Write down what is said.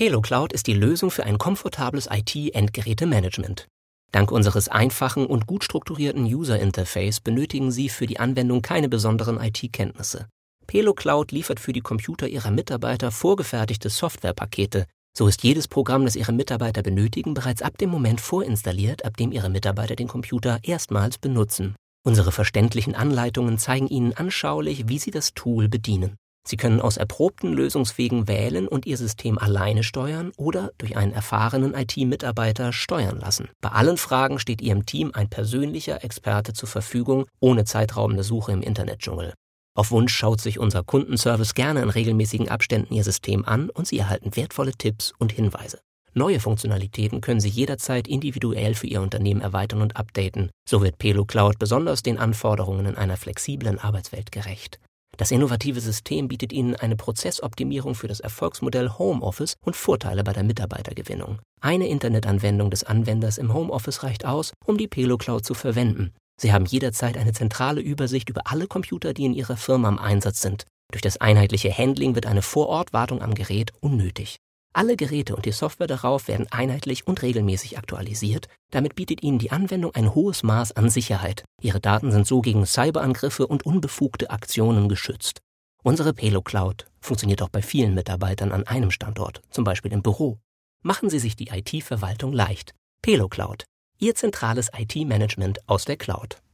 Pelo Cloud ist die Lösung für ein komfortables IT-Endgeräte-Management. Dank unseres einfachen und gut strukturierten User-Interface benötigen Sie für die Anwendung keine besonderen IT-Kenntnisse. Pelo Cloud liefert für die Computer Ihrer Mitarbeiter vorgefertigte Softwarepakete. So ist jedes Programm, das Ihre Mitarbeiter benötigen, bereits ab dem Moment vorinstalliert, ab dem Ihre Mitarbeiter den Computer erstmals benutzen. Unsere verständlichen Anleitungen zeigen Ihnen anschaulich, wie Sie das Tool bedienen. Sie können aus erprobten Lösungswegen wählen und Ihr System alleine steuern oder durch einen erfahrenen IT-Mitarbeiter steuern lassen. Bei allen Fragen steht Ihrem Team ein persönlicher Experte zur Verfügung, ohne zeitraubende Suche im Internetdschungel. Auf Wunsch schaut sich unser Kundenservice gerne in regelmäßigen Abständen Ihr System an und Sie erhalten wertvolle Tipps und Hinweise. Neue Funktionalitäten können Sie jederzeit individuell für Ihr Unternehmen erweitern und updaten. So wird Pelo Cloud besonders den Anforderungen in einer flexiblen Arbeitswelt gerecht. Das innovative System bietet Ihnen eine Prozessoptimierung für das Erfolgsmodell Homeoffice und Vorteile bei der Mitarbeitergewinnung. Eine Internetanwendung des Anwenders im Homeoffice reicht aus, um die Pelo Cloud zu verwenden. Sie haben jederzeit eine zentrale Übersicht über alle Computer, die in Ihrer Firma im Einsatz sind. Durch das einheitliche Handling wird eine Vorortwartung am Gerät unnötig. Alle Geräte und die Software darauf werden einheitlich und regelmäßig aktualisiert. Damit bietet Ihnen die Anwendung ein hohes Maß an Sicherheit. Ihre Daten sind so gegen Cyberangriffe und unbefugte Aktionen geschützt. Unsere Pelo Cloud funktioniert auch bei vielen Mitarbeitern an einem Standort, zum Beispiel im Büro. Machen Sie sich die IT-Verwaltung leicht. Pelo Cloud, Ihr zentrales IT-Management aus der Cloud.